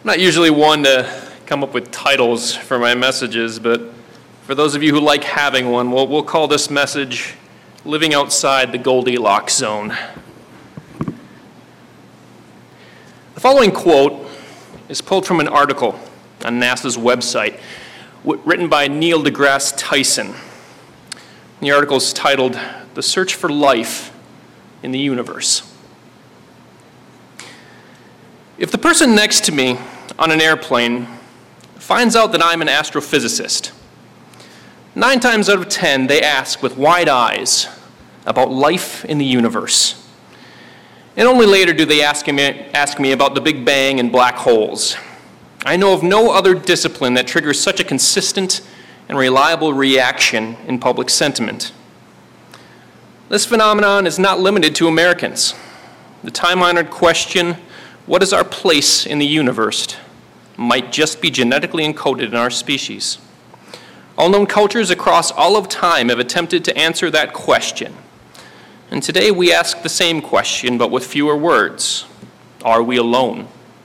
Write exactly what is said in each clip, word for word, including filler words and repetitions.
I'm not usually one to come up with titles for my messages, but for those of you who like having one, we'll, we'll call this message Living Outside the Goldilocks Zone. The following quote is pulled from an article on NASA's website written by Neil deGrasse Tyson. The article is titled, "The Search for Life in the Universe." If the person next to me on an airplane finds out that I'm an astrophysicist, nine times out of ten they ask with wide eyes about life in the universe. And only later do they ask me, ask me about the Big Bang and black holes. I know of no other discipline that triggers such a consistent and reliable reaction in public sentiment. This phenomenon is not limited to Americans. The time-honored question, what is our place in the universe, might just be genetically encoded in our species. All known cultures across all of time have attempted to answer that question. And today we ask the same question, but with fewer words. Are we alone?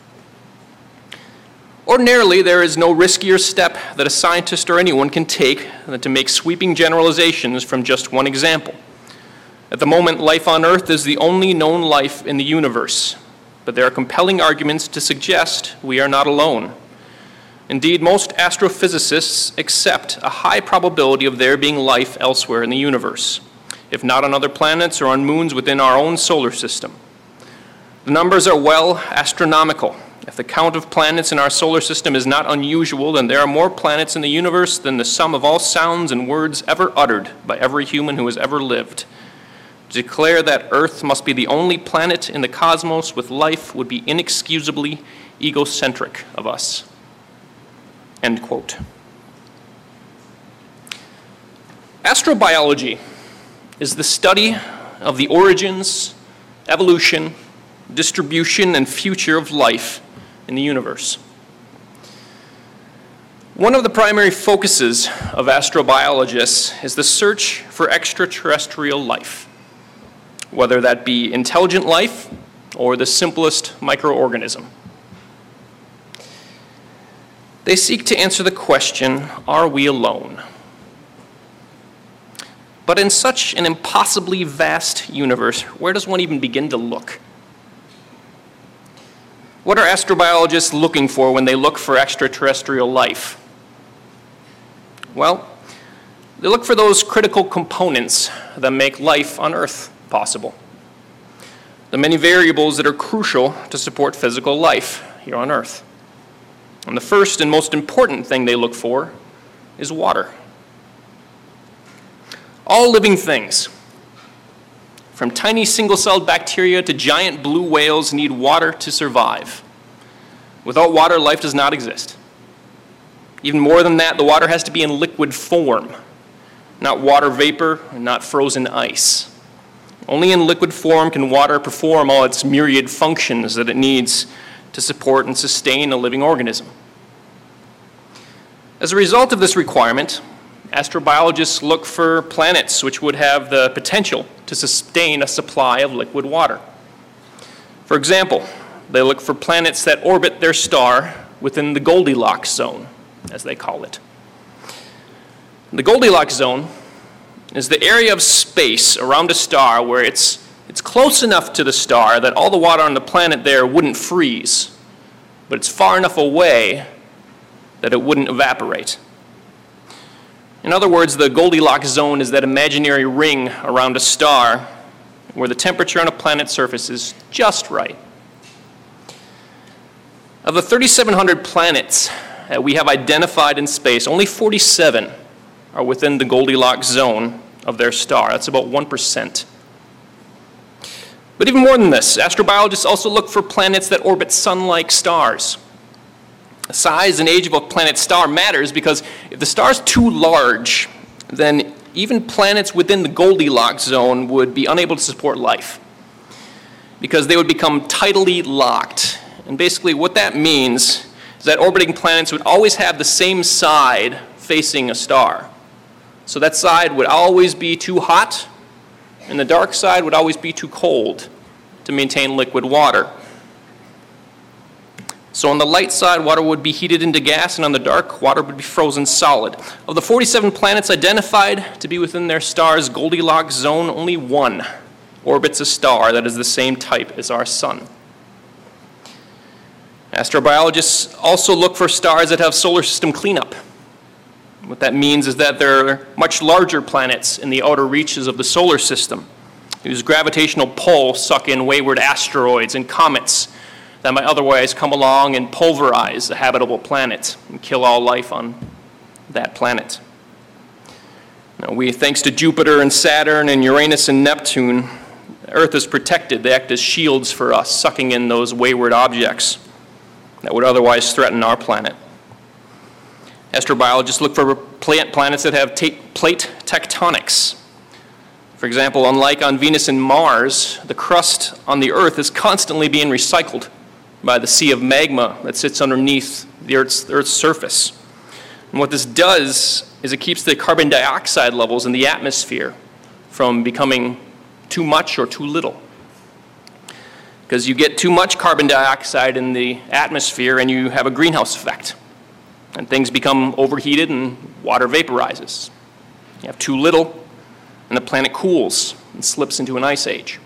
Ordinarily, there is no riskier step that a scientist or anyone can take than to make sweeping generalizations from just one example. At the moment, life on Earth is the only known life in the universe. But there are compelling arguments to suggest we are not alone. Indeed, most astrophysicists accept a high probability of there being life elsewhere in the universe, if not on other planets or on moons within our own solar system. The numbers are well astronomical. If the count of planets in our solar system is not unusual, then there are more planets in the universe than the sum of all sounds and words ever uttered by every human who has ever lived. To declare that Earth must be the only planet in the cosmos with life would be inexcusably egocentric of us. End quote. Astrobiology is the study of the origins, evolution, distribution, and future of life in the universe. One of the primary focuses of astrobiologists is the search for extraterrestrial life, whether that be intelligent life or the simplest microorganism. They seek to answer the question, are we alone? But in such an impossibly vast universe, where does one even begin to look? What are astrobiologists looking for when they look for extraterrestrial life? Well, they look for those critical components that make life on Earth possible. The many variables that are crucial to support physical life here on Earth. And the first and most important thing they look for is water. All living things, from tiny single-celled bacteria to giant blue whales, need water to survive. Without water, life does not exist. Even more than that, the water has to be in liquid form, not water vapor and not frozen ice. Only in liquid form can water perform all its myriad functions that it needs to support and sustain a living organism. As a result of this requirement, astrobiologists look for planets which would have the potential to sustain a supply of liquid water. For example, they look for planets that orbit their star within the Goldilocks zone, as they call it. The Goldilocks zone is the area of space around a star where it's, it's close enough to the star that all the water on the planet there wouldn't freeze, but it's far enough away that it wouldn't evaporate. In other words, the Goldilocks zone is that imaginary ring around a star where the temperature on a planet's surface is just right. Of the thirty-seven hundred planets that we have identified in space, only forty-seven are within the Goldilocks zone of their star. That's about one percent. But even more than this, astrobiologists also look for planets that orbit sun-like stars. The size and age of a planet's star matters because if the star is too large, then even planets within the Goldilocks zone would be unable to support life because they would become tidally locked. And basically what that means is that orbiting planets would always have the same side facing a star. So that side would always be too hot, and the dark side would always be too cold to maintain liquid water. So on the light side, water would be heated into gas, and on the dark, water would be frozen solid. Of the forty-seven planets identified to be within their star's Goldilocks zone, only one orbits a star that is the same type as our sun. Astrobiologists also look for stars that have solar system cleanup. What that means is that there are much larger planets in the outer reaches of the solar system whose gravitational pull suck in wayward asteroids and comets that might otherwise come along and pulverize the habitable planet and kill all life on that planet. Now, we, thanks to Jupiter and Saturn and Uranus and Neptune, Earth is protected. They act as shields for us, sucking in those wayward objects that would otherwise threaten our planet. Astrobiologists look for planets that have plate tectonics. For example, unlike on Venus and Mars, the crust on the Earth is constantly being recycled by the sea of magma that sits underneath the Earth's, the Earth's surface. And what this does is it keeps the carbon dioxide levels in the atmosphere from becoming too much or too little. Because you get too much carbon dioxide in the atmosphere and you have a greenhouse effect. And things become overheated and water vaporizes. You have too little and the planet cools and slips into an ice age.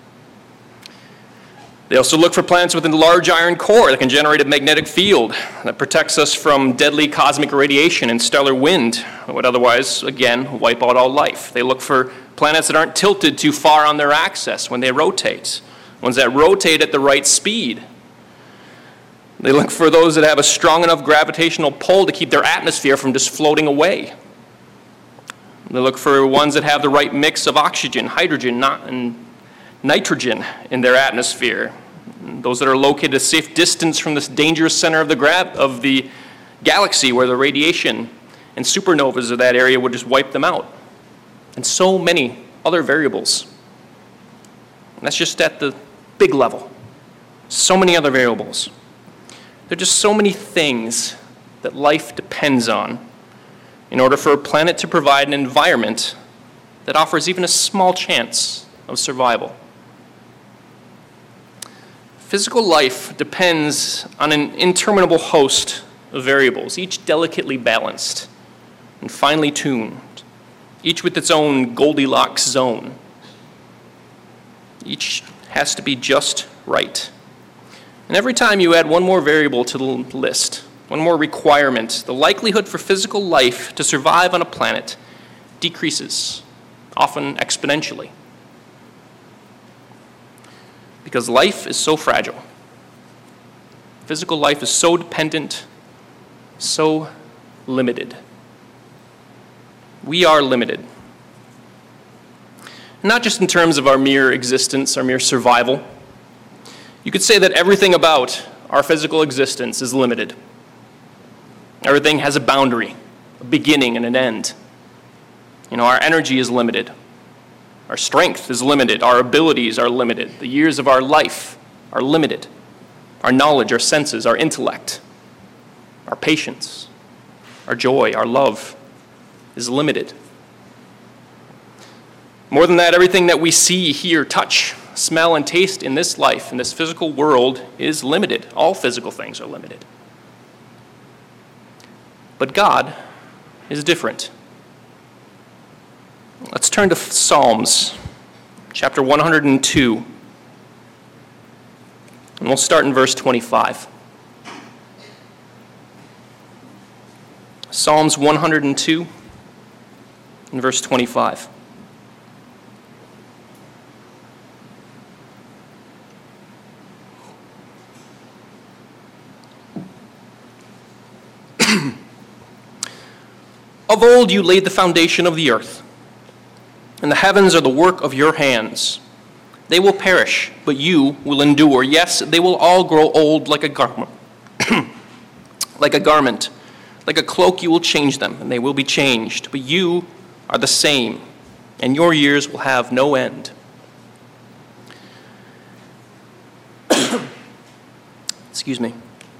They also look for planets with a large iron core that can generate a magnetic field that protects us from deadly cosmic radiation and stellar wind that would otherwise, again, wipe out all life. They look for planets that aren't tilted too far on their axis when they rotate, ones that rotate at the right speed. They look for those that have a strong enough gravitational pull to keep their atmosphere from just floating away. They look for ones that have the right mix of oxygen, hydrogen, and nitrogen in their atmosphere. Those that are located a safe distance from this dangerous center of the gra- of the galaxy where the radiation and supernovas of that area would just wipe them out. And so many other variables. And that's just at the big level. So many other variables. There are just so many things that life depends on in order for a planet to provide an environment that offers even a small chance of survival. Physical life depends on an interminable host of variables, each delicately balanced and finely tuned, each with its own Goldilocks zone. Each has to be just right. And every time you add one more variable to the list, one more requirement, the likelihood for physical life to survive on a planet decreases, often exponentially. Because life is so fragile. Physical life is so dependent, so limited. We are limited. Not just in terms of our mere existence, our mere survival. You could say that everything about our physical existence is limited. Everything has a boundary, a beginning and an end. You know, our energy is limited. Our strength is limited. Our abilities are limited. The years of our life are limited. Our knowledge, our senses, our intellect, our patience, our joy, our love is limited. More than that, everything that we see, hear, touch, smell, and taste in this life, in this physical world, is limited. All physical things are limited. But God is different. Let's turn to Psalms, chapter one hundred two, and we'll start in verse twenty-five. Psalms one hundred two, and verse twenty-five. Of old you laid the foundation of the earth, and the heavens are the work of your hands. They will perish, but you will endure. Yes, they will all grow old like a garment. Like a garment. Like a cloak you will change them, and they will be changed. But you are the same, and your years will have no end. Excuse me.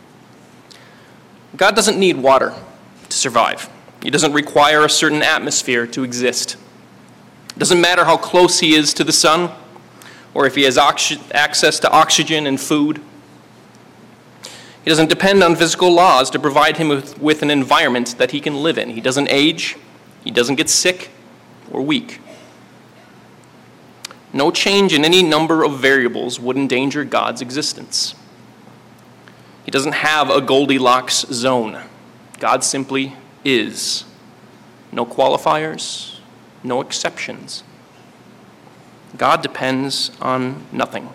God doesn't need water to survive. He doesn't require a certain atmosphere to exist. It doesn't matter how close he is to the sun, or if he has oxy- access to oxygen and food. He doesn't depend on physical laws to provide him with, with an environment that he can live in. He doesn't age, he doesn't get sick or weak. No change in any number of variables would endanger God's existence. He doesn't have a Goldilocks zone. God simply is. No qualifiers, no exceptions. God depends on nothing.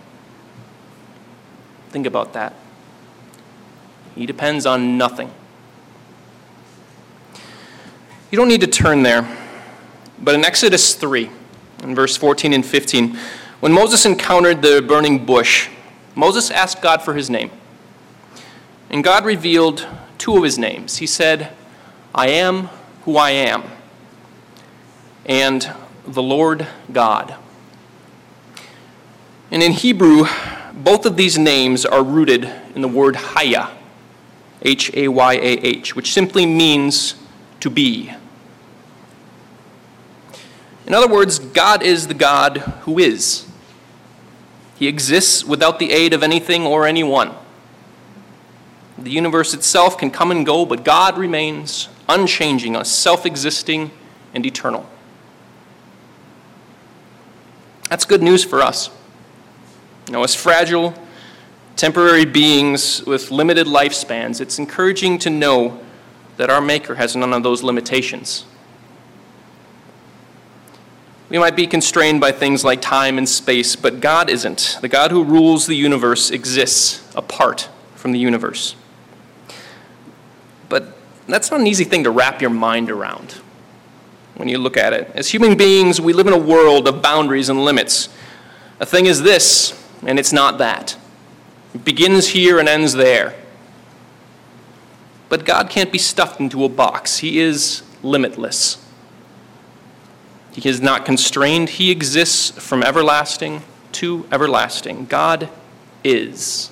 Think about that. He depends on nothing. You don't need to turn there, but in Exodus three, in verse fourteen and fifteen, when Moses encountered the burning bush, Moses asked God for his name. And God revealed two of his names. He said, I am who I am, and the Lord God. And in Hebrew, both of these names are rooted in the word Haya, H A Y A H, which simply means to be. In other words, God is the God who is. He exists without the aid of anything or anyone. The universe itself can come and go, but God remains unchanging, self-existing, and eternal. That's good news for us. You know, as fragile, temporary beings with limited lifespans, it's encouraging to know that our Maker has none of those limitations. We might be constrained by things like time and space, but God isn't. The God who rules the universe exists apart from the universe. But that's not an easy thing to wrap your mind around when you look at it. As human beings, we live in a world of boundaries and limits. A thing is this, and it's not that. It begins here and ends there. But God can't be stuffed into a box. He is limitless. He is not constrained. He exists from everlasting to everlasting. God is.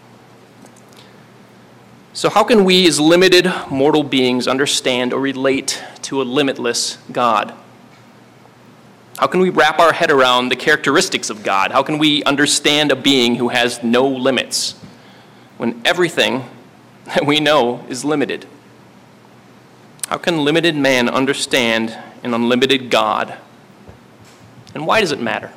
So how can we as limited mortal beings understand or relate to a limitless God? How can we wrap our head around the characteristics of God? How can we understand a being who has no limits when everything that we know is limited? How can limited man understand an unlimited God? And why does it matter?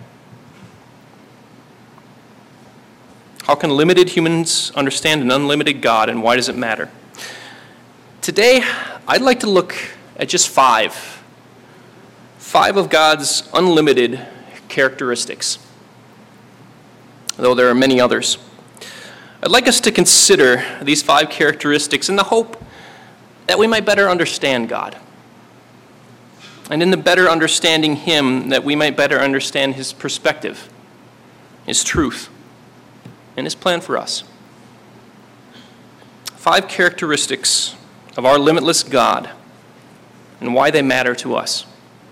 How can limited humans understand an unlimited God, and why does it matter? Today, I'd like to look at just five. Five of God's unlimited characteristics, though there are many others. I'd like us to consider these five characteristics in the hope that we might better understand God. And in the better understanding Him, that we might better understand His perspective, His truth, and His plan for us. Five characteristics of our limitless God and why they matter to us.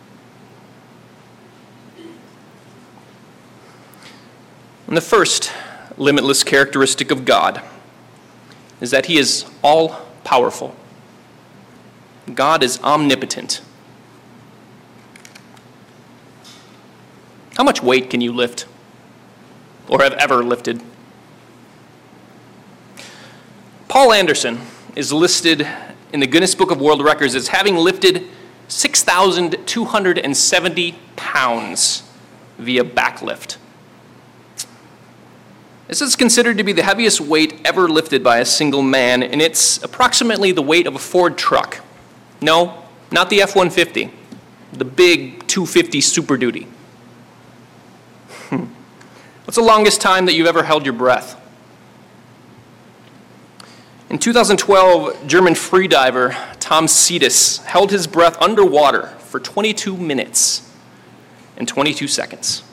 And the first limitless characteristic of God is that He is all-powerful. God is omnipotent. How much weight can you lift or have ever lifted? Paul Anderson is listed in the Guinness Book of World Records as having lifted six thousand two hundred seventy pounds via backlift. This is considered to be the heaviest weight ever lifted by a single man, and it's approximately the weight of a Ford truck. No, not the F one fifty, the big two fifty Super Duty. What's the longest time that you've ever held your breath? In two thousand twelve, German freediver Tom Cetus held his breath underwater for twenty-two minutes and twenty-two seconds.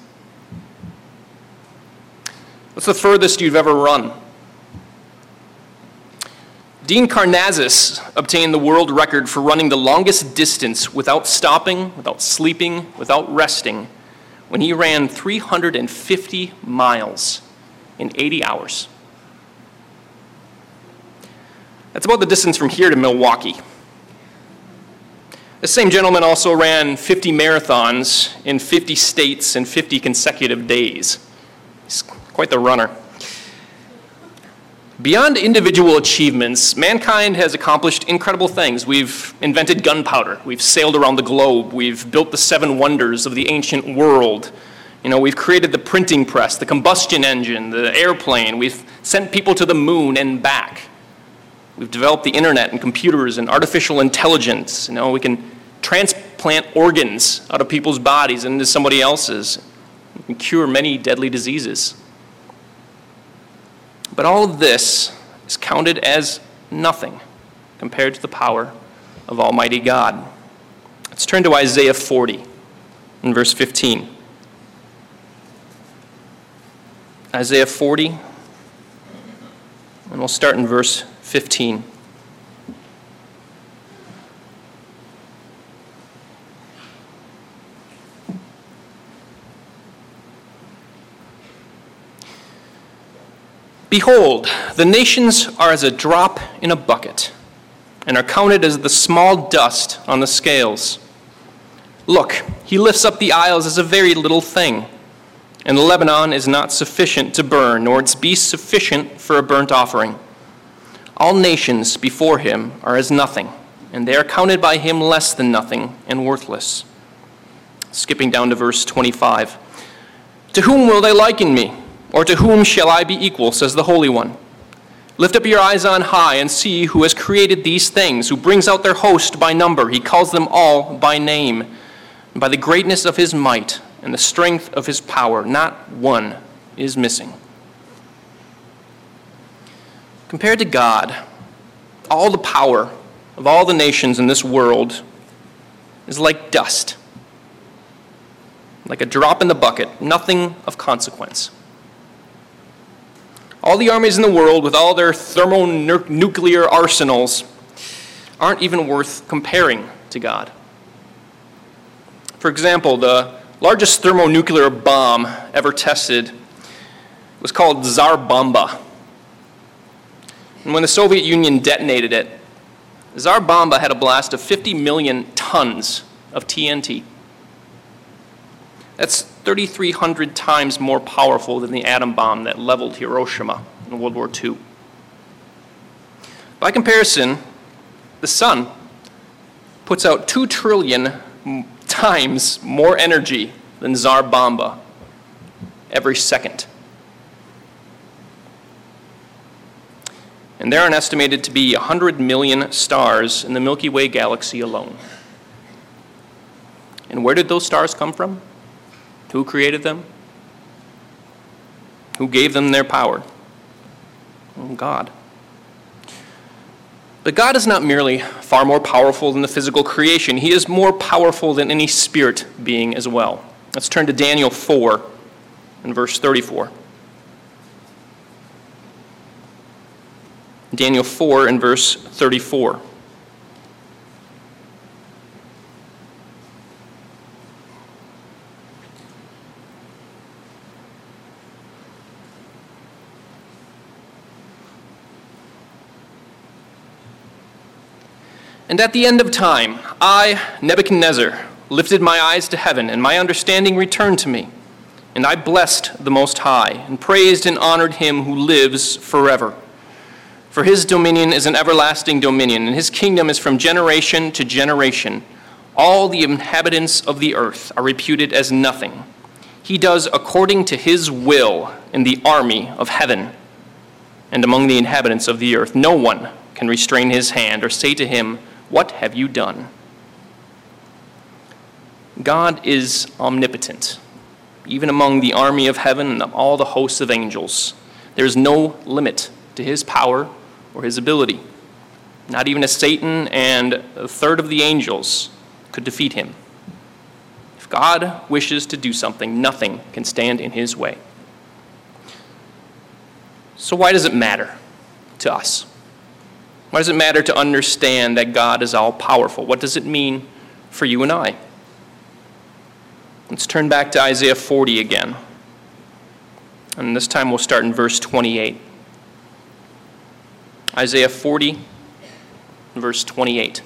What's the furthest you've ever run? Dean Karnazes obtained the world record for running the longest distance without stopping, without sleeping, without resting, when he ran three hundred fifty miles in eighty hours. That's about the distance from here to Milwaukee. This same gentleman also ran fifty marathons in fifty states in fifty consecutive days. He's quite the runner. Beyond individual achievements, mankind has accomplished incredible things. We've invented gunpowder. We've sailed around the globe. We've built the seven wonders of the ancient world. You know, we've created the printing press, the combustion engine, the airplane. We've sent people to the moon and back. We've developed the internet and computers and artificial intelligence. You know, we can transplant organs out of people's bodies into somebody else's. We can cure many deadly diseases. But all of this is counted as nothing compared to the power of Almighty God. Let's turn to Isaiah forty in verse fifteen. Isaiah forty, and we'll start in verse fifteen. Behold, the nations are as a drop in a bucket, and are counted as the small dust on the scales. Look, he lifts up the isles as a very little thing, and Lebanon is not sufficient to burn, nor its beasts sufficient for a burnt offering. All nations before him are as nothing, and they are counted by him less than nothing and worthless. Skipping down to verse twenty-five. To whom will they liken me? Or to whom shall I be equal, says the Holy One? Lift up your eyes on high and see who has created these things, who brings out their host by number. He calls them all by name. And by the greatness of his might and the strength of his power, not one is missing. Compared to God, all the power of all the nations in this world is like dust, like a drop in the bucket, nothing of consequence. All the armies in the world, with all their thermonuclear arsenals, aren't even worth comparing to God. For example, the largest thermonuclear bomb ever tested was called Tsar Bomba. And when the Soviet Union detonated it, Tsar Bomba had a blast of fifty million tons of T N T. That's thirty-three hundred times more powerful than the atom bomb that leveled Hiroshima in World War Two. By comparison, the sun puts out two trillion times more energy than Tsar Bomba every second. And there are estimated to be one hundred million stars in the Milky Way galaxy alone. And where did those stars come from? Who created them? Who gave them their power? Well, God. But God is not merely far more powerful than the physical creation. He is more powerful than any spirit being as well. Let's turn to Daniel four and verse thirty-four. Daniel four and verse thirty-four. And at the end of time, I, Nebuchadnezzar, lifted my eyes to heaven, and my understanding returned to me. And I blessed the Most High, and praised and honored him who lives forever. For his dominion is an everlasting dominion, and his kingdom is from generation to generation. All the inhabitants of the earth are reputed as nothing. He does according to his will in the army of heaven. And among the inhabitants of the earth, no one can restrain his hand or say to him, "What have you done?" God is omnipotent, even among the army of heaven and all the hosts of angels. There is no limit to his power or his ability. Not even a Satan and a third of the angels could defeat him. If God wishes to do something, nothing can stand in his way. So why does it matter to us? Why does it matter to understand that God is all-powerful? What does it mean for you and I? Let's turn back to Isaiah forty again. And this time we'll start in verse twenty-eight. Isaiah forty, verse twenty-eight.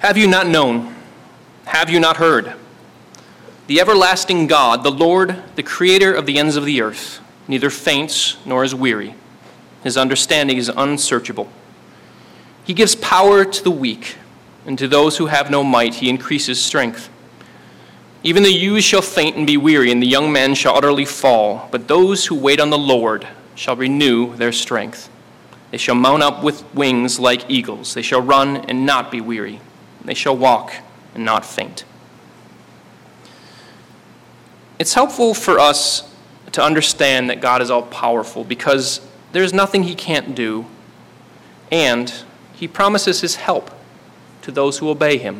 Have you not known? Have you not heard? The everlasting God, the Lord, the creator of the ends of the earth, neither faints nor is weary. His understanding is unsearchable. He gives power to the weak, and to those who have no might he increases strength. Even the youths shall faint and be weary, and the young men shall utterly fall. But those who wait on the Lord shall renew their strength. They shall mount up with wings like eagles. They shall run and not be weary. They shall walk and not faint. It's helpful for us to understand that God is all-powerful because there's nothing he can't do, and he promises his help to those who obey him.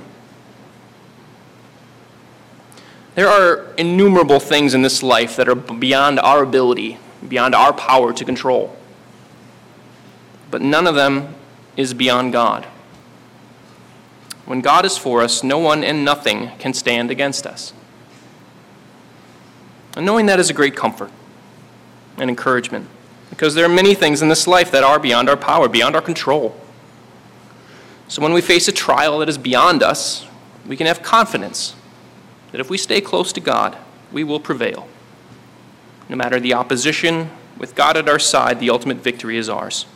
There are innumerable things in this life that are beyond our ability, beyond our power to control. But none of them is beyond God. When God is for us, no one and nothing can stand against us. And knowing that is a great comfort and encouragement, because there are many things in this life that are beyond our power, beyond our control. So when we face a trial that is beyond us, we can have confidence that if we stay close to God, we will prevail. No matter the opposition, with God at our side, the ultimate victory is ours.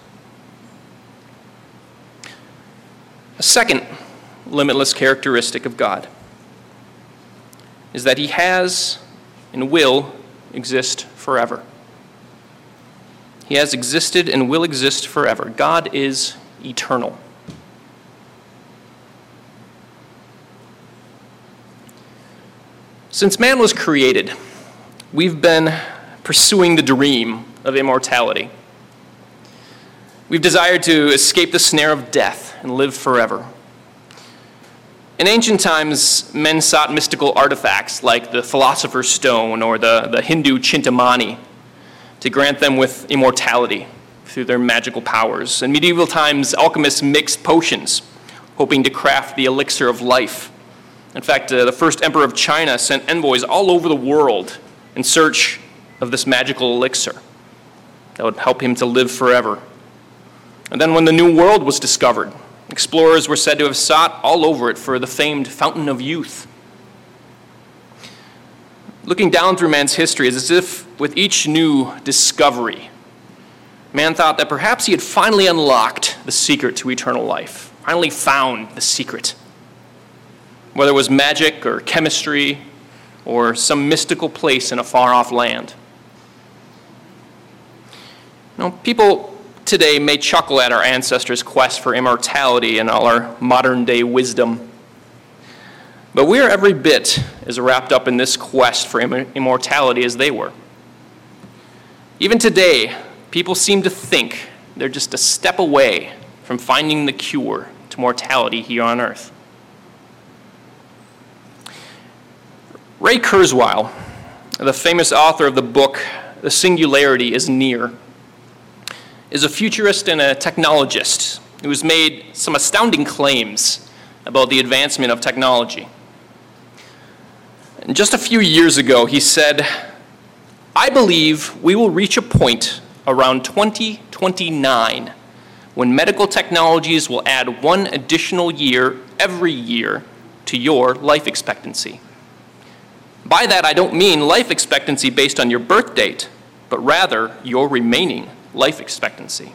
A second limitless characteristic of God is that he has and will exist forever. He has existed and will exist forever. God is eternal. Since man was created, we've been pursuing the dream of immortality. We've desired to escape the snare of death and live forever. In ancient times, men sought mystical artifacts like the Philosopher's Stone or the, the Hindu Chintamani to grant them with immortality through their magical powers. In medieval times, alchemists mixed potions, hoping to craft the elixir of life. In fact, uh, the first emperor of China sent envoys all over the world in search of this magical elixir that would help him to live forever. And then when the New World was discovered, explorers were said to have sought all over it for the famed Fountain of Youth. Looking down through man's history, it's as if with each new discovery, man thought that perhaps he had finally unlocked the secret to eternal life, finally found the secret. Whether it was magic or chemistry or some mystical place in a far-off land. You know, people today may chuckle at our ancestors' quest for immortality and all our modern-day wisdom. But we are every bit as wrapped up in this quest for Im- immortality as they were. Even today, people seem to think they're just a step away from finding the cure to mortality here on earth. Ray Kurzweil, the famous author of the book, The Singularity is Near, is a futurist and a technologist who has made some astounding claims about the advancement of technology. And just a few years ago, he said, "I believe we will reach a point around twenty twenty-nine when medical technologies will add one additional year every year to your life expectancy. By that, I don't mean life expectancy based on your birth date, but rather your remaining life expectancy."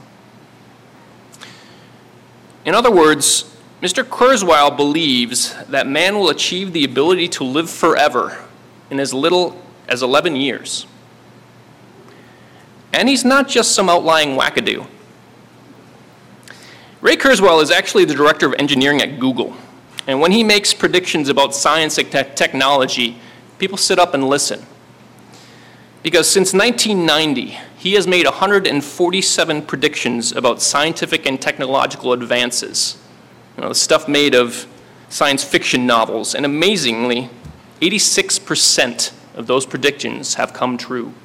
In other words, Mister Kurzweil believes that man will achieve the ability to live forever in as little as eleven years. And he's not just some outlying wackadoo. Ray Kurzweil is actually the director of engineering at Google. And when he makes predictions about science and te- technology, people sit up and listen. Because since nineteen ninety, he has made one hundred forty-seven predictions about scientific and technological advances. You know, the stuff made of science fiction novels, and amazingly, eighty-six percent of those predictions have come true.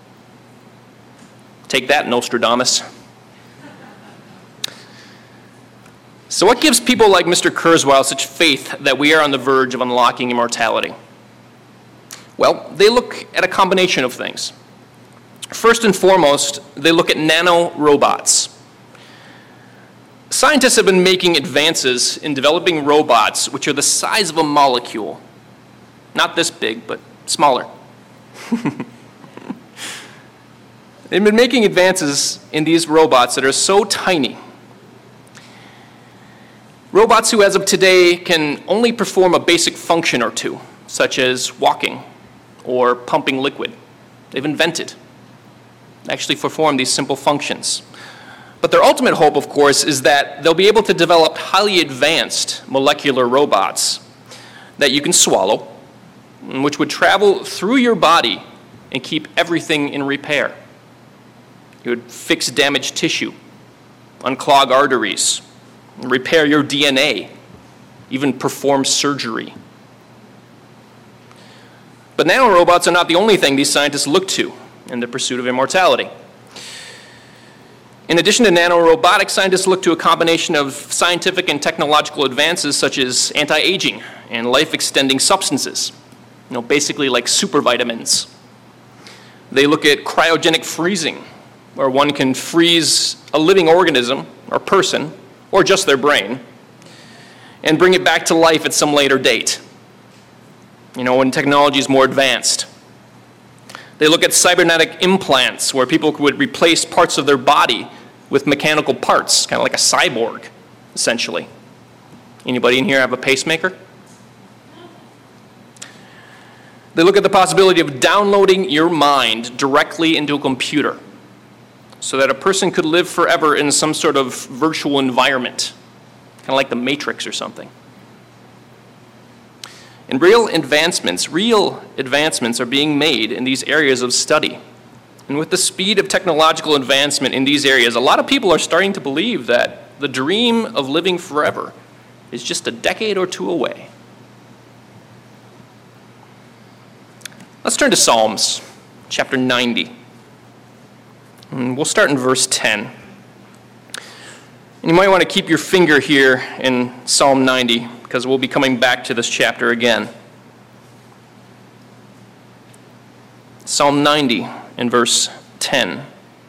Take that, Nostradamus. So what gives people like Mister Kurzweil such faith that we are on the verge of unlocking immortality? Well, they look at a combination of things. First and foremost, they look at nanorobots. Scientists have been making advances in developing robots which are the size of a molecule. Not this big, but smaller. They've been making advances in these robots that are so tiny. Robots who, as of today, can only perform a basic function or two, such as walking or pumping liquid. They've invented, actually perform these simple functions. But their ultimate hope, of course, is that they'll be able to develop highly advanced molecular robots that you can swallow, which would travel through your body and keep everything in repair. It would fix damaged tissue, unclog arteries, repair your D N A, even perform surgery. But nanorobots are not the only thing these scientists look to in the pursuit of immortality. In addition to nanorobotics, scientists look to a combination of scientific and technological advances such as anti-aging and life-extending substances, you know, basically like supervitamins. They look at cryogenic freezing, where one can freeze a living organism or person, or just their brain, and bring it back to life at some later date, you know, when technology is more advanced. They look at cybernetic implants, where people would replace parts of their body with mechanical parts, kind of like a cyborg, essentially. Anybody in here have a pacemaker? They look at the possibility of downloading your mind directly into a computer so that a person could live forever in some sort of virtual environment, kind of like the Matrix or something. And real advancements, real advancements are being made in these areas of study. And with the speed of technological advancement in these areas, a lot of people are starting to believe that the dream of living forever is just a decade or two away. Let's turn to Psalms, chapter ninety. And we'll start in verse ten. And you might want to keep your finger here in Psalm ninety, because we'll be coming back to this chapter again. Psalm ninety in verse ten.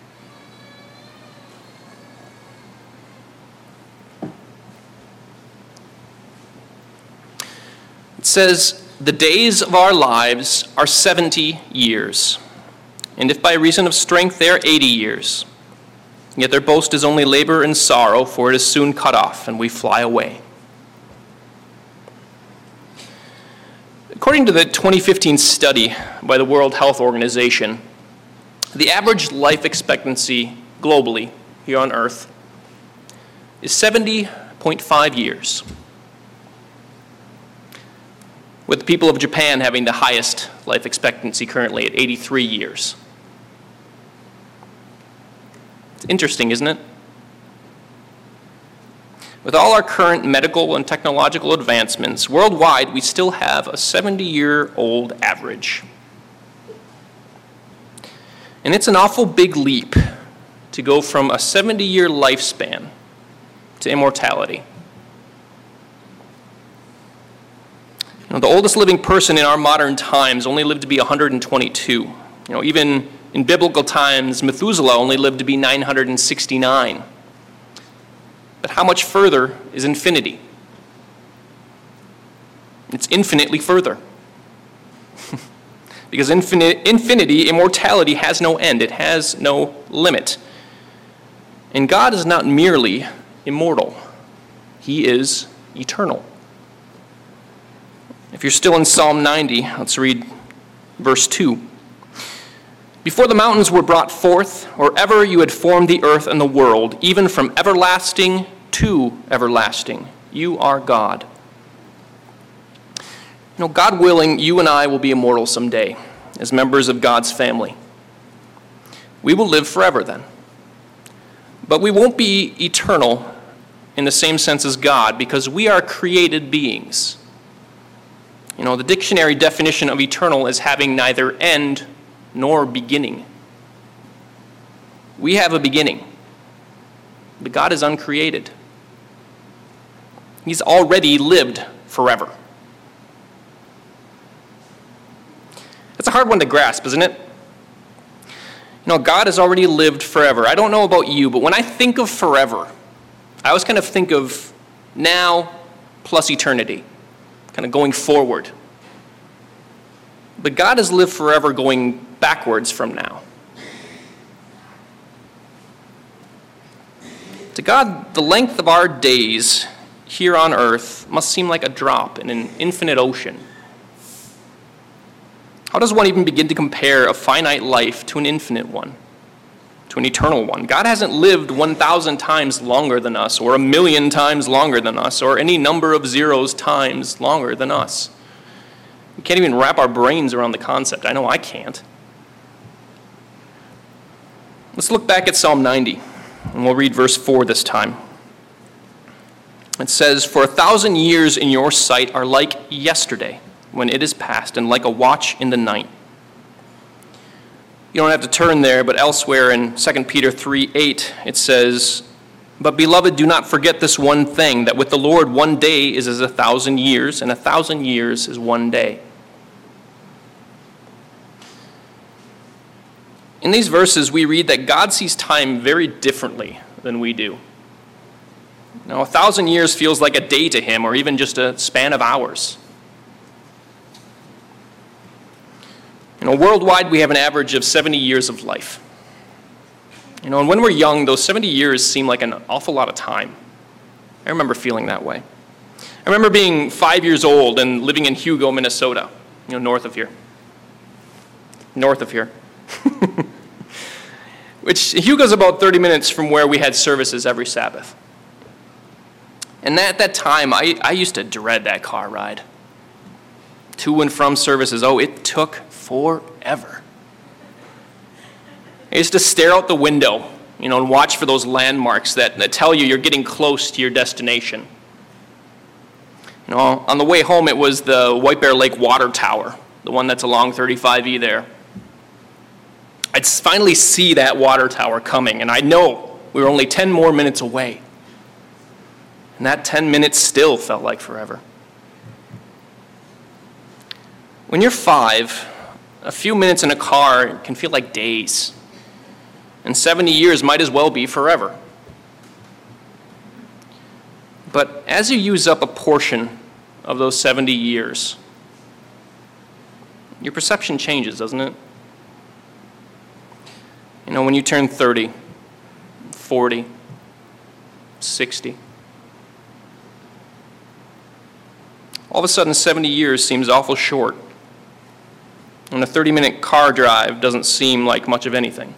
It says, "The days of our lives are seventy years, and if by reason of strength they are eighty years. Yet their boast is only labor and sorrow, for it is soon cut off, and we fly away." According to the twenty fifteen study by the World Health Organization, the average life expectancy globally here on Earth is seventy point five years, with the people of Japan having the highest life expectancy currently at eighty-three years. It's interesting, isn't it? With all our current medical and technological advancements, worldwide we still have a seventy-year-old average. And it's an awful big leap to go from a seventy-year lifespan to immortality. You know, the oldest living person in our modern times only lived to be one hundred twenty-two. You know, even in biblical times, Methuselah only lived to be nine hundred sixty-nine. But how much further is infinity? It's infinitely further. Because infinite, infinity, immortality, has no end. It has no limit. And God is not merely immortal. He is eternal. If you're still in Psalm ninety, let's read verse two. "Before the mountains were brought forth, or ever you had formed the earth and the world, even from everlasting to everlasting, you are God." You know, God willing, you and I will be immortal someday as members of God's family. We will live forever then. But we won't be eternal in the same sense as God, because we are created beings. You know, the dictionary definition of eternal is having neither end nor beginning. We have a beginning, but God is uncreated. He's already lived forever. It's a hard one to grasp, isn't it? You know, God has already lived forever. I don't know about you, but when I think of forever, I always kind of think of now plus eternity, kind of going forward. But God has lived forever going backwards from now. To God, the length of our days here on earth must seem like a drop in an infinite ocean. How does one even begin to compare a finite life to an infinite one, to an eternal one? God hasn't lived one thousand times longer than us, or a million times longer than us, or any number of zeros times longer than us. We can't even wrap our brains around the concept. I know I can't. Let's look back at Psalm ninety, and we'll read verse four this time. It says, "For a thousand years in your sight are like yesterday, when it is past, and like a watch in the night." You don't have to turn there, but elsewhere in Second Peter three eight, it says, "But beloved, do not forget this one thing, that with the Lord one day is as a thousand years, and a thousand years is one day." In these verses, we read that God sees time very differently than we do. Now, a thousand years feels like a day to him, or even just a span of hours. You know, worldwide, we have an average of seventy years of life. You know, and when we're young, those seventy years seem like an awful lot of time. I remember feeling that way. I remember being five years old and living in Hugo, Minnesota, you know, north of here. North of here. Which, Hugo's about thirty minutes from where we had services every Sabbath. And at that time, I, I used to dread that car ride. To and from services, oh, it took forever. I used to stare out the window, you know, and watch for those landmarks that, that tell you you're getting close to your destination. You know, on the way home, it was the White Bear Lake Water Tower, the one that's along thirty-five E there. I'd finally see that water tower coming, and I know we were only ten more minutes away. And that ten minutes still felt like forever. When you're five, a few minutes in a car can feel like days. And seventy years might as well be forever. But as you use up a portion of those seventy years, your perception changes, doesn't it? You know, when you turn thirty, forty, sixty, all of a sudden seventy years seems awful short. And a thirty-minute car drive doesn't seem like much of anything.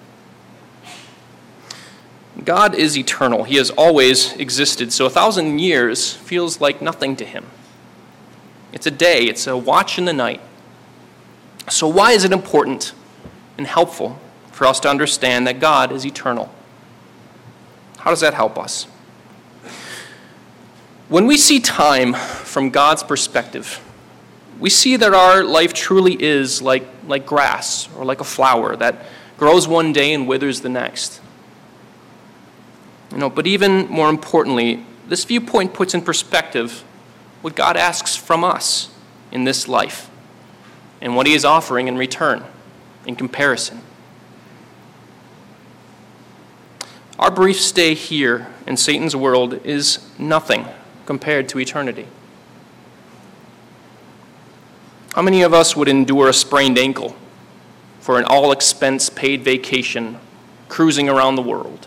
God is eternal. He has always existed, so a thousand years feels like nothing to him. It's a day. It's a watch in the night. So why is it important and helpful for us to understand that God is eternal? How does that help us? When we see time from God's perspective, we see that our life truly is like, like grass or like a flower that grows one day and withers the next. You know, but even more importantly, this viewpoint puts in perspective what God asks from us in this life and what he is offering in return, in comparison. Our brief stay here in Satan's world is nothing compared to eternity. How many of us would endure a sprained ankle for an all-expense paid vacation cruising around the world?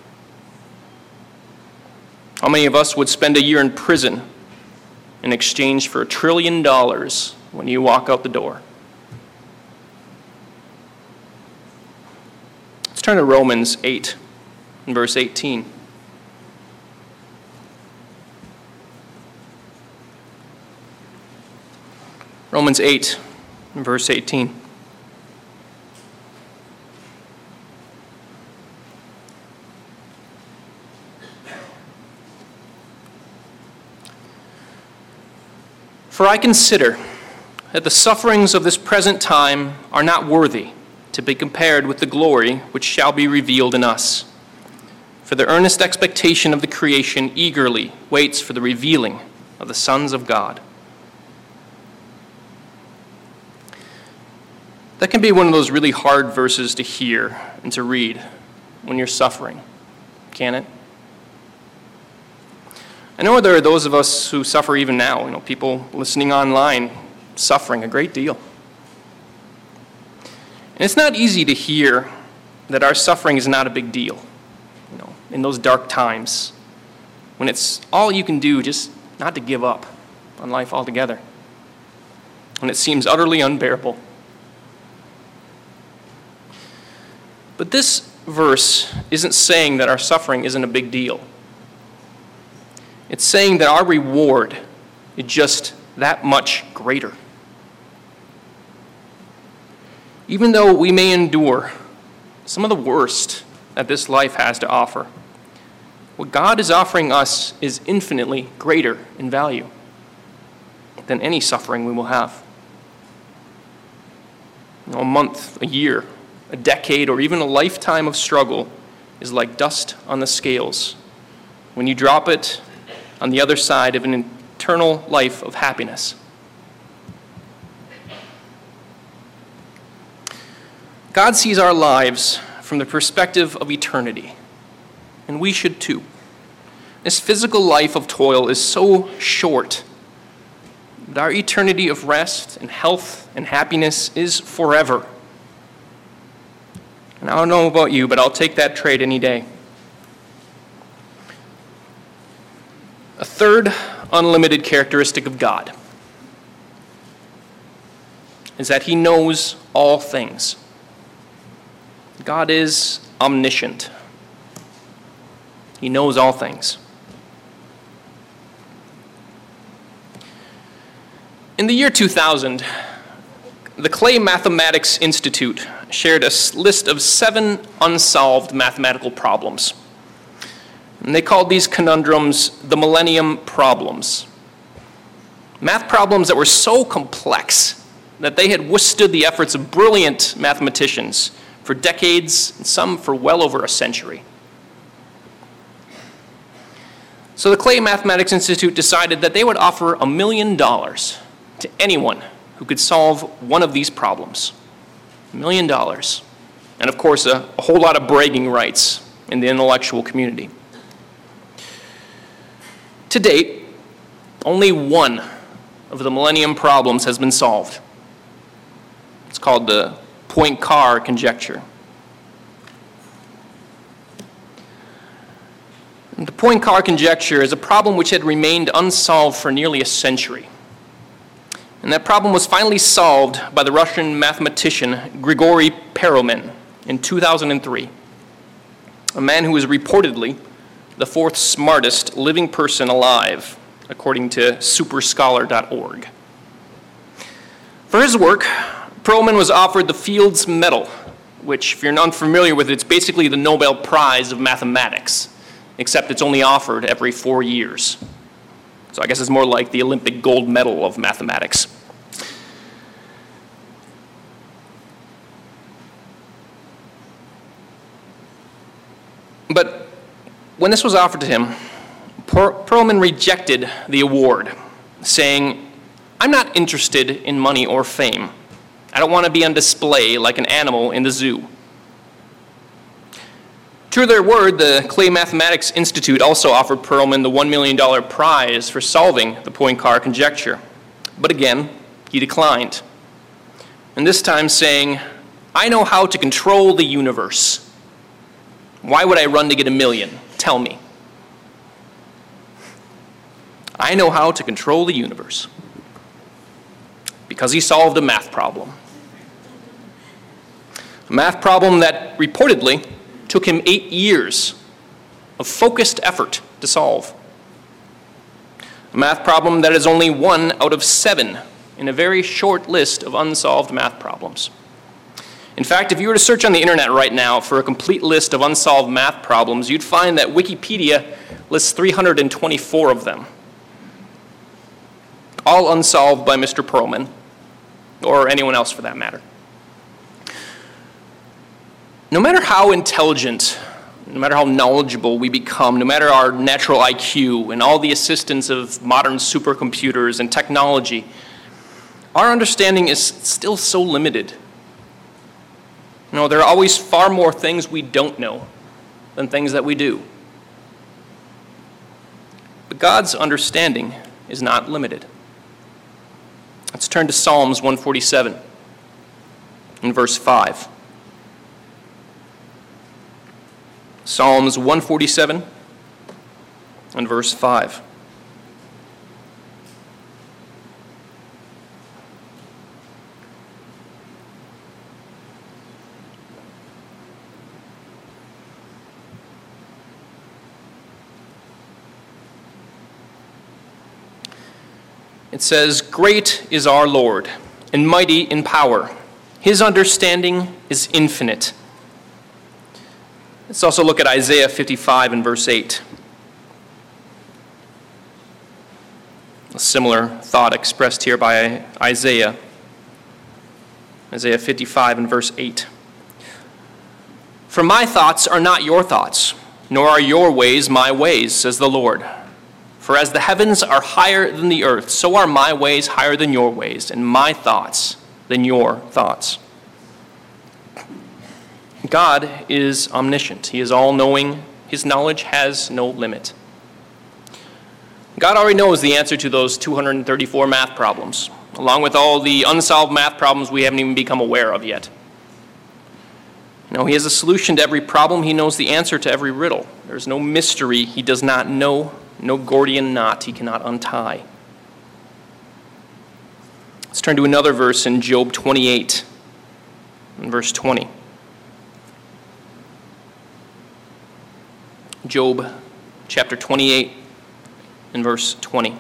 How many of us would spend a year in prison in exchange for a trillion dollars when you walk out the door? Let's turn to Romans eight and verse eighteen. Romans eight and verse eighteen. For I consider that the sufferings of this present time are not worthy to be compared with the glory which shall be revealed in us. For the earnest expectation of the creation eagerly waits for the revealing of the sons of God. That can be one of those really hard verses to hear and to read when you're suffering, can it? I know there are those of us who suffer even now, you know, people listening online suffering a great deal. And it's not easy to hear that our suffering is not a big deal, you know, in those dark times when it's all you can do just not to give up on life altogether, when it seems utterly unbearable. But this verse isn't saying that our suffering isn't a big deal. It's saying that our reward is just that much greater. Even though we may endure some of the worst that this life has to offer, what God is offering us is infinitely greater in value than any suffering we will have. You know, a month, a year, a decade, or even a lifetime of struggle is like dust on the scales when you drop it on the other side of an eternal life of happiness. God sees our lives from the perspective of eternity, and we should too. This physical life of toil is so short, but our eternity of rest and health and happiness is forever. And I don't know about you, but I'll take that trade any day. A third unlimited characteristic of God is that he knows all things. God is omniscient. He knows all things. In the year two thousand, the Clay Mathematics Institute shared a list of seven unsolved mathematical problems. And they called these conundrums the Millennium Problems. Math problems that were so complex that they had withstood the efforts of brilliant mathematicians for decades, and some for well over a century. So the Clay Mathematics Institute decided that they would offer a million dollars to anyone who could solve one of these problems. A million dollars. And of course, a, a whole lot of bragging rights in the intellectual community. To date, only one of the Millennium Problems has been solved. It's called the Poincare conjecture. The Poincare conjecture is a problem which had remained unsolved for nearly a century. And that problem was finally solved by the Russian mathematician Grigory Perelman in two thousand three, a man who was reportedly the fourth smartest living person alive, according to super scholar dot org. For his work, Perelman was offered the Fields Medal, which, if you're unfamiliar with it, it's basically the Nobel Prize of mathematics, except it's only offered every four years. So I guess it's more like the Olympic gold medal of mathematics. But when this was offered to him, per- Perelman rejected the award, saying, "I'm not interested in money or fame. I don't want to be on display like an animal in the zoo." True to their word, the Clay Mathematics Institute also offered Perelman the one million dollars prize for solving the Poincare conjecture. But again, he declined. And this time saying, "I know how to control the universe. Why would I run to get a million? Tell me." I know how to control the universe. Because he solved a math problem. A math problem that reportedly took him eight years of focused effort to solve. A math problem that is only one out of seven in a very short list of unsolved math problems. In fact, if you were to search on the internet right now for a complete list of unsolved math problems, you'd find that Wikipedia lists three hundred twenty-four of them. All unsolved by Mister Perelman, or anyone else for that matter. No matter how intelligent, no matter how knowledgeable we become, no matter our natural I Q and all the assistance of modern supercomputers and technology, our understanding is still so limited. You know, there are always far more things we don't know than things that we do. But God's understanding is not limited. Let's turn to Psalms one forty-seven in verse five. Psalms one forty-seven and verse five. It says, "Great is our Lord, and mighty in power. His understanding is infinite." Let's also look at Isaiah fifty-five and verse eight. A similar thought expressed here by Isaiah. Isaiah fifty-five and verse eight. "For my thoughts are not your thoughts, nor are your ways my ways, says the Lord. For as the heavens are higher than the earth, so are my ways higher than your ways, and my thoughts than your thoughts." God is omniscient. He is all-knowing. His knowledge has no limit. God already knows the answer to those two hundred thirty-four math problems, along with all the unsolved math problems we haven't even become aware of yet. You know, he has a solution to every problem. He knows the answer to every riddle. There's no mystery he does not know, no Gordian knot he cannot untie. Let's turn to another verse in Job twenty-eight, in verse twenty. Job chapter twenty-eight and verse twenty.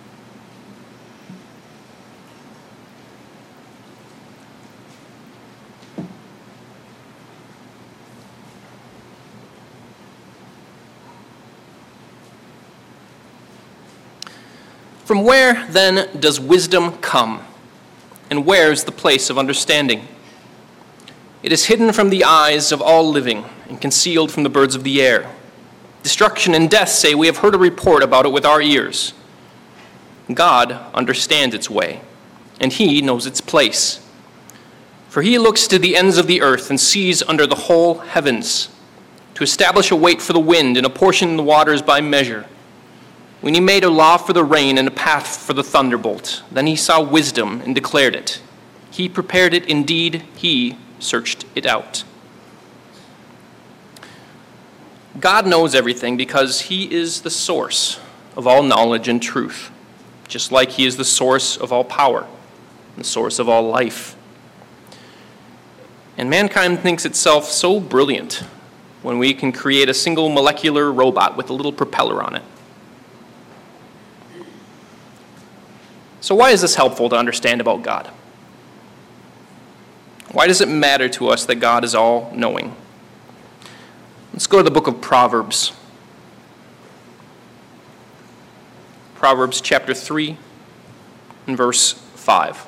"From where, then, does wisdom come? And where's the place of understanding? It is hidden from the eyes of all living and concealed from the birds of the air. Destruction and death say, we have heard a report about it with our ears. God understands its way, and he knows its place. For he looks to the ends of the earth and sees under the whole heavens, to establish a weight for the wind and apportion the waters by measure. When he made a law for the rain and a path for the thunderbolt, then he saw wisdom and declared it. He prepared it, indeed, he searched it out." God knows everything because he is the source of all knowledge and truth, just like he is the source of all power, the source of all life. And mankind thinks itself so brilliant when we can create a single molecular robot with a little propeller on it. So why is this helpful to understand about God? Why does it matter to us that God is all-knowing? Let's go to the book of Proverbs. Proverbs chapter three and verse five.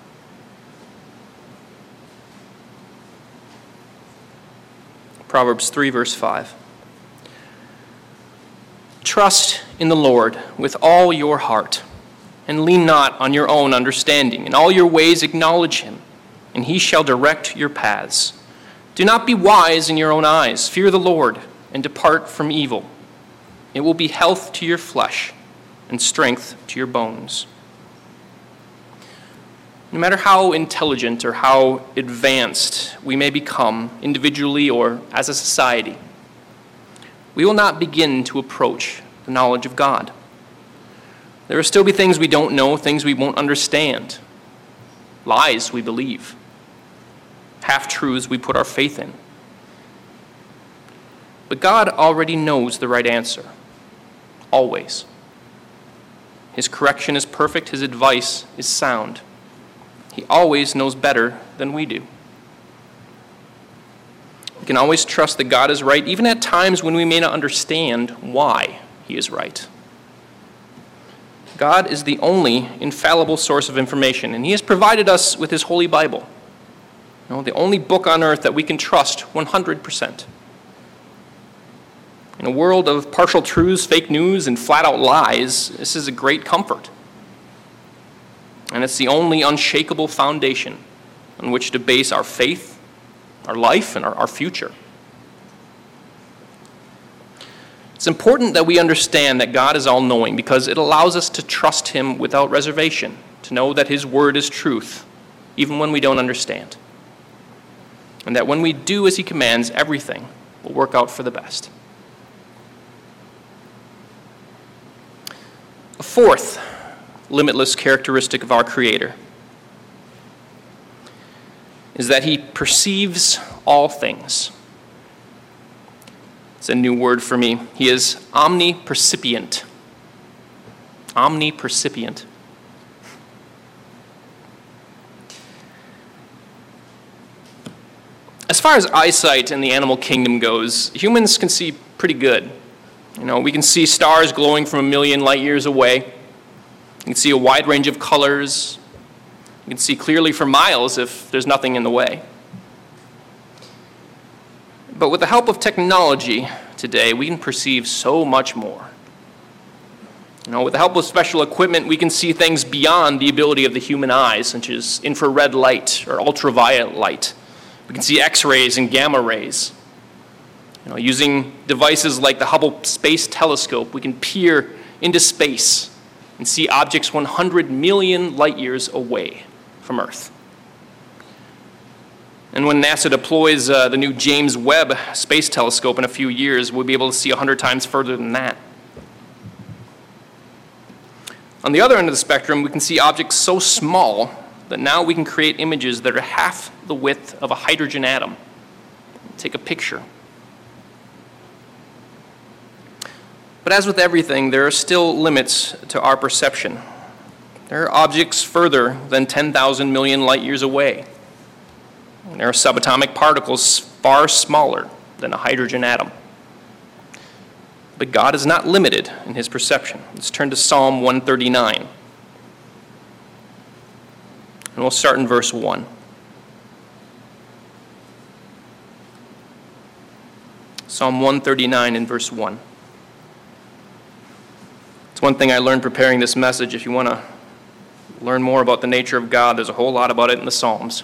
Proverbs three, verse five. "Trust in the Lord with all your heart, and lean not on your own understanding. In all your ways acknowledge him, and he shall direct your paths. Do not be wise in your own eyes. Fear the Lord, and depart from evil. It will be health to your flesh, and strength to your bones." No matter how intelligent or how advanced we may become, individually or as a society, we will not begin to approach the knowledge of God. There will still be things we don't know, things we won't understand, lies we believe, half-truths we put our faith in. But God already knows the right answer, always. His correction is perfect, his advice is sound. He always knows better than we do. We can always trust that God is right, even at times when we may not understand why he is right. God is the only infallible source of information, and he has provided us with his Holy Bible. You know, the only book on earth that we can trust one hundred percent. In a world of partial truths, fake news, and flat-out lies, this is a great comfort. And it's the only unshakable foundation on which to base our faith, our life, and our, our future. It's important that we understand that God is all-knowing because it allows us to trust him without reservation, to know that his word is truth, even when we don't understand. And that when we do as he commands, everything will work out for the best. A fourth limitless characteristic of our Creator is that he perceives all things. It's a new word for me. He is omnipercipient. Omnipercipient. As far as eyesight in the animal kingdom goes, humans can see pretty good. You know, we can see stars glowing from a million light years away. You can see a wide range of colors. You can see clearly for miles if there's nothing in the way. But with the help of technology today, we can perceive so much more. You know, with the help of special equipment, we can see things beyond the ability of the human eyes, such as infrared light or ultraviolet light. We can see X-rays and gamma rays. You know, using devices like the Hubble Space Telescope, we can peer into space and see objects one hundred million light years away from Earth. And when NASA deploys uh, the new James Webb Space Telescope in a few years, we'll be able to see one hundred times further than that. On the other end of the spectrum, we can see objects so small that now we can create images that are half the width of a hydrogen atom. Take a picture. But as with everything, there are still limits to our perception. There are objects further than ten thousand million light years away. There are subatomic particles far smaller than a hydrogen atom. But God is not limited in his perception. Let's turn to Psalm one thirty-nine. And we'll start in verse one. Psalm one thirty-nine in verse one. It's one thing I learned preparing this message. If you want to learn more about the nature of God, there's a whole lot about it in the Psalms.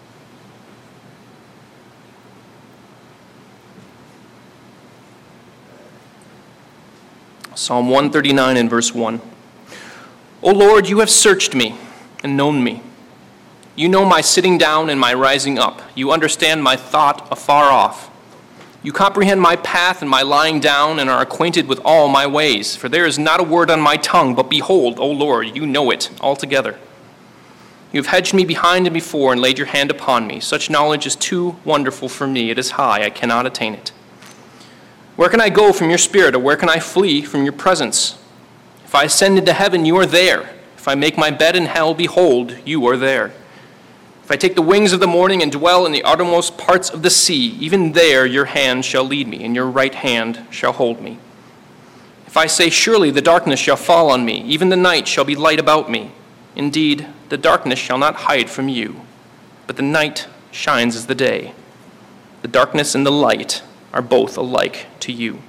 Psalm one thirty-nine and verse one. O Lord, you have searched me and known me. You know my sitting down and my rising up. You understand my thought afar off. You comprehend my path and my lying down and are acquainted with all my ways. For there is not a word on my tongue, but behold, O Lord, you know it altogether. You have hedged me behind and before and laid your hand upon me. Such knowledge is too wonderful for me. It is high, I cannot attain it. Where can I go from your spirit, or where can I flee from your presence? If I ascend into heaven, you are there. If I make my bed in hell, behold, you are there. If I take the wings of the morning and dwell in the uttermost parts of the sea, even there your hand shall lead me, and your right hand shall hold me. If I say, surely the darkness shall fall on me, even the night shall be light about me. Indeed, the darkness shall not hide from you, but the night shines as the day. The darkness and the light are both alike to you.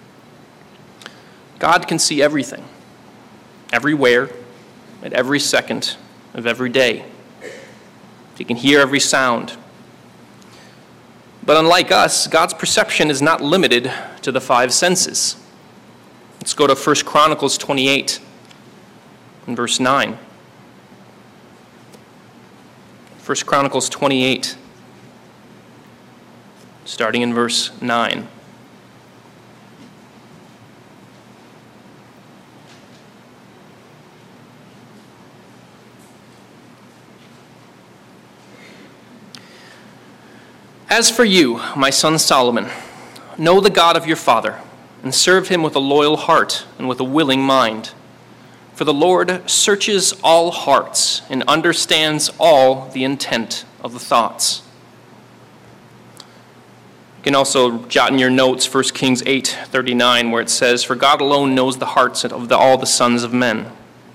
God can see everything, everywhere, at every second of every day. He can hear every sound. But unlike us, God's perception is not limited to the five senses. Let's go to First Chronicles twenty-eight and verse nine. First Chronicles twenty-eight, starting in verse nine. As for you, my son Solomon, know the God of your father, and serve him with a loyal heart and with a willing mind. For the Lord searches all hearts and understands all the intent of the thoughts. You can also jot in your notes First Kings eight thirty-nine, where it says, for God alone knows the hearts of the, all the sons of men.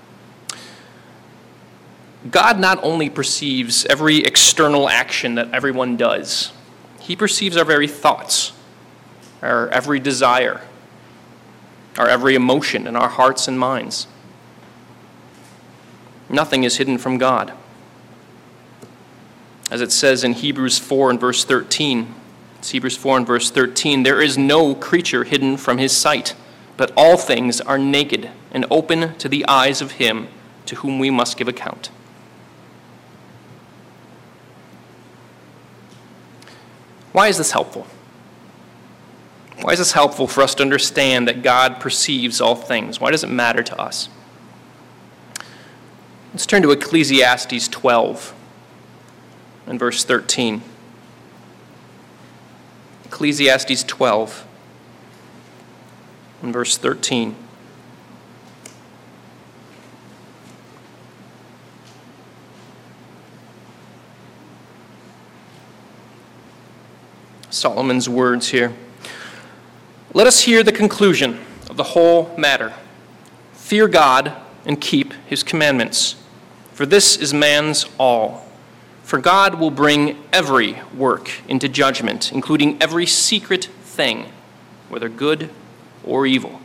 God not only perceives every external action that everyone does, he perceives our very thoughts, our every desire, our every emotion in our hearts and minds. Nothing is hidden from God. As it says in Hebrews four and verse thirteen, It's Hebrews four and verse thirteen. There is no creature hidden from his sight, but all things are naked and open to the eyes of him to whom we must give account. Why is this helpful? Why is this helpful for us to understand that God perceives all things? Why does it matter to us? Let's turn to Ecclesiastes twelve and verse thirteen. Ecclesiastes twelve and verse thirteen. Solomon's words here. Let us hear the conclusion of the whole matter. Fear God and keep his commandments, for this is man's all. For God will bring every work into judgment, including every secret thing, whether good or evil.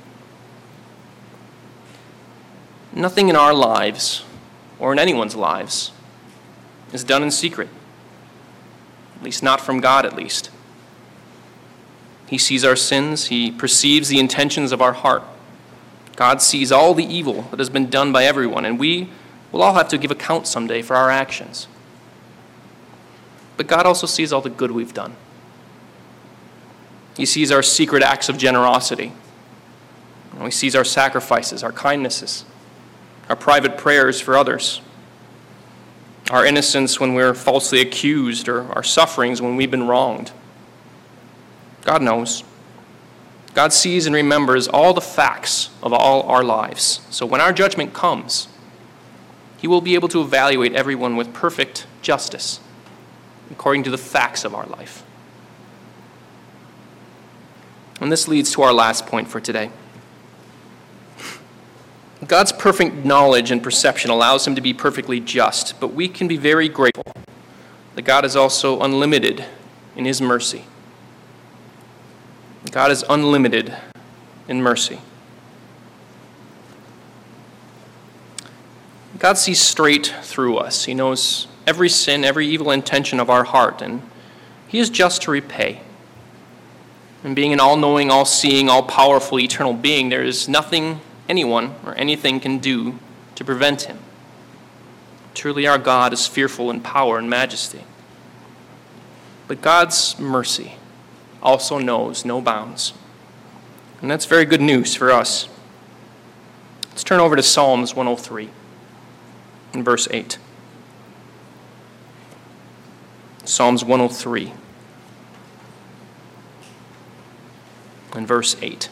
Nothing in our lives, or in anyone's lives, is done in secret. At least not from God, at least. He sees our sins. He perceives the intentions of our heart. God sees all the evil that has been done by everyone, and we will all have to give account someday for our actions. But God also sees all the good we've done. He sees our secret acts of generosity. He sees our sacrifices, our kindnesses, our private prayers for others, our innocence when we're falsely accused, or our sufferings when we've been wronged. God knows. God sees and remembers all the facts of all our lives. So when our judgment comes, he will be able to evaluate everyone with perfect justice, according to the facts of our life. And this leads to our last point for today. God's perfect knowledge and perception allows him to be perfectly just, but we can be very grateful that God is also unlimited in his mercy. God is unlimited in mercy. God sees straight through us. He knows every sin, every evil intention of our heart, and he is just to repay. And being an all-knowing, all-seeing, all-powerful, eternal being, there is nothing anyone or anything can do to prevent him. Truly our God is fearful in power and majesty. But God's mercy also knows no bounds. And that's very good news for us. Let's turn over to Psalms one oh three in verse eight. Psalms one oh three and verse eight.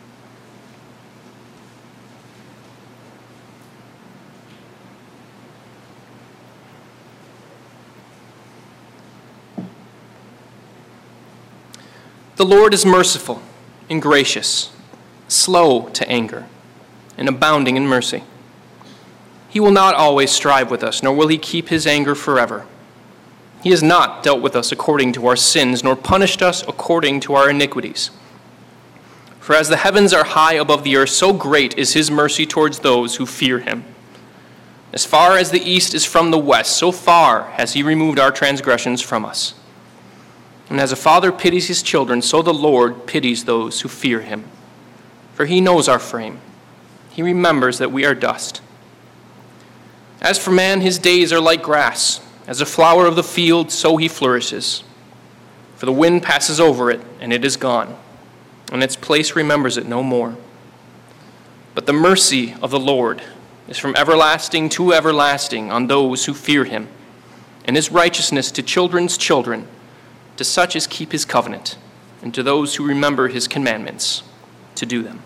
The Lord is merciful and gracious, slow to anger, and abounding in mercy. He will not always strive with us, nor will he keep his anger forever. He has not dealt with us according to our sins, nor punished us according to our iniquities. For as the heavens are high above the earth, so great is his mercy towards those who fear him. As far as the east is from the west, so far has he removed our transgressions from us. And as a father pities his children, so the Lord pities those who fear him. For he knows our frame. He remembers that we are dust. As for man, his days are like grass. As a flower of the field, so he flourishes. For the wind passes over it, and it is gone, and its place remembers it no more. But the mercy of the Lord is from everlasting to everlasting on those who fear him, and his righteousness to children's children, to such as keep his covenant, and to those who remember his commandments, to do them.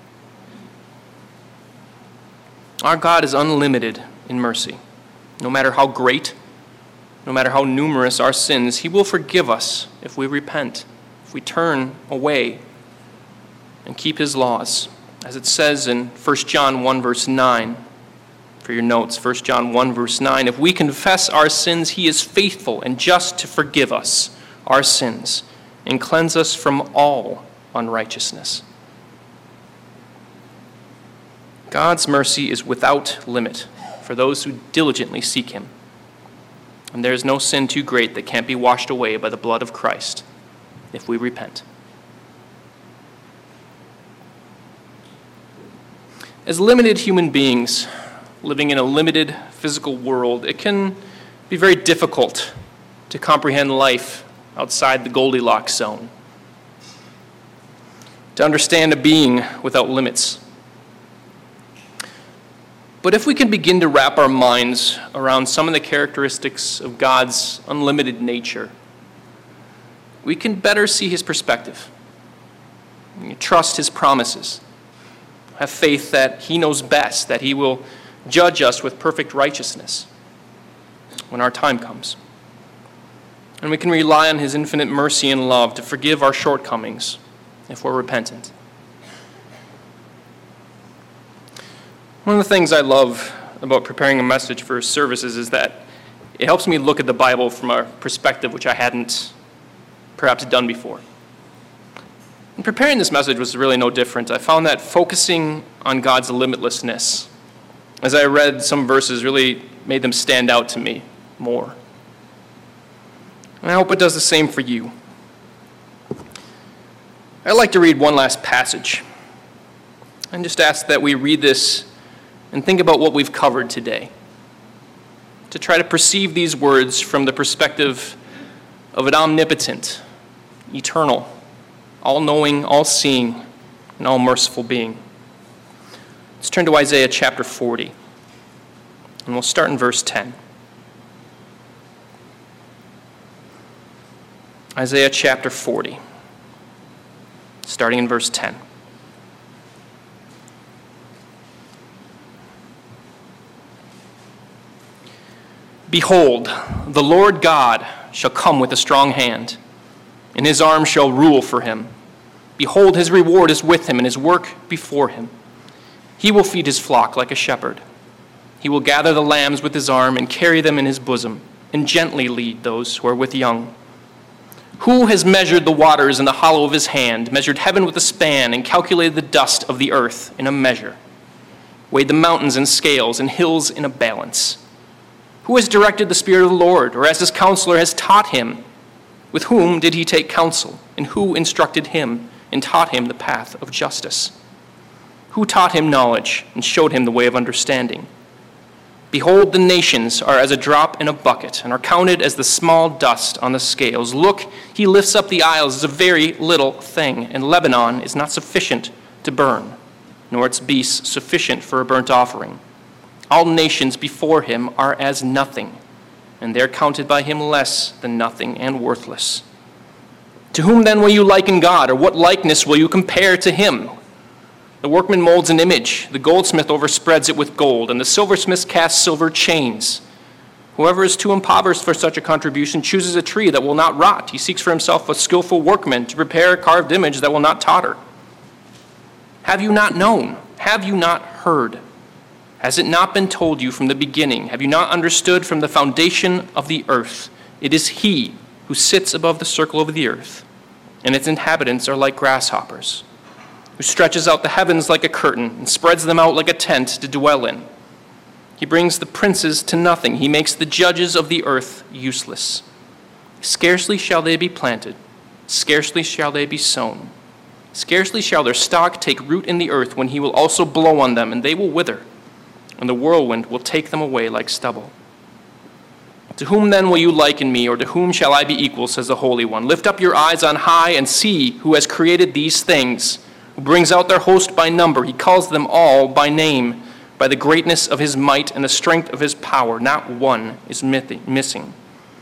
Our God is unlimited in mercy. No matter how great, no matter how numerous our sins, he will forgive us if we repent, if we turn away and keep his laws. As it says in First John one, verse nine, for your notes, First John one, verse nine, if we confess our sins, he is faithful and just to forgive us our sins and cleanse us from all unrighteousness. God's mercy is without limit for those who diligently seek him. And there is no sin too great that can't be washed away by the blood of Christ. if we repent. As limited human beings living in a limited physical world, it can be very difficult to comprehend life outside the Goldilocks zone, to understand a being without limits. But if we can begin to wrap our minds around some of the characteristics of God's unlimited nature, we can better see his perspective, trust his promises, have faith that he knows best, that he will judge us with perfect righteousness when our time comes. And we can rely on his infinite mercy and love to forgive our shortcomings if we're repentant. One of the things I love about preparing a message for services is that it helps me look at the Bible from a perspective which I hadn't perhaps done before. And preparing this message was really no different. I found that focusing on God's limitlessness, as I read some verses, really made them stand out to me more. And I hope it does the same for you. I'd like to read one last passage and just ask that we read this and think about what we've covered today, to try to perceive these words from the perspective of an omnipotent, eternal, all-knowing, all-seeing, and all-merciful being. Let's turn to Isaiah chapter forty, and we'll start in verse ten. Isaiah chapter forty, starting in verse ten. Behold, the Lord God shall come with a strong hand, and his arm shall rule for him. Behold, his reward is with him, and his work before him. He will feed his flock like a shepherd. He will gather the lambs with his arm and carry them in his bosom, and gently lead those who are with young. Who has measured the waters in the hollow of his hand, measured heaven with a span, and calculated the dust of the earth in a measure, weighed the mountains in scales and hills in a balance? Who has directed the Spirit of the Lord, or as his counselor has taught him? With whom did he take counsel, and who instructed him and taught him the path of justice? Who taught him knowledge and showed him the way of understanding? Behold, the nations are as a drop in a bucket, and are counted as the small dust on the scales. Look, he lifts up the isles as a very little thing, and Lebanon is not sufficient to burn, nor its beasts sufficient for a burnt offering. All nations before him are as nothing, and they are counted by him less than nothing and worthless. To whom then will you liken God, or what likeness will you compare to him? The workman molds an image, the goldsmith overspreads it with gold, and the silversmith casts silver chains. Whoever is too impoverished for such a contribution chooses a tree that will not rot. He seeks for himself a skillful workman to prepare a carved image that will not totter. Have you not known? Have you not heard? Has it not been told you from the beginning? Have you not understood from the foundation of the earth? It is he who sits above the circle of the earth, and its inhabitants are like grasshoppers, who stretches out the heavens like a curtain and spreads them out like a tent to dwell in. He brings the princes to nothing. He makes the judges of the earth useless. Scarcely shall they be planted, scarcely shall they be sown. Scarcely shall their stock take root in the earth, when he will also blow on them, and they will wither, and the whirlwind will take them away like stubble. To whom then will you liken me, or to whom shall I be equal, says the Holy One? Lift up your eyes on high and see who has created these things, who brings out their host by number. He calls them all by name, by the greatness of his might and the strength of his power. Not one is missing.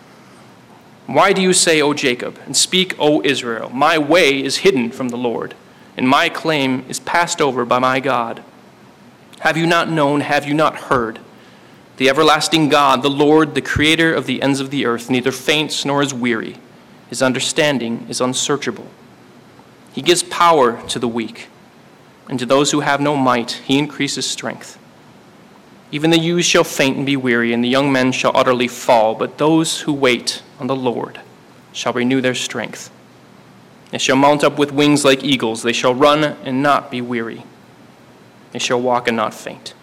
Why do you say, O Jacob, and speak, O Israel, my way is hidden from the Lord, and my claim is passed over by my God? Have you not known, have you not heard? The everlasting God, the Lord, the creator of the ends of the earth, neither faints nor is weary. His understanding is unsearchable. He gives power to the weak, and to those who have no might, he increases strength. Even the youths shall faint and be weary, and the young men shall utterly fall, but those who wait on the Lord shall renew their strength. They shall mount up with wings like eagles. They shall run and not be weary. They shall walk and not faint.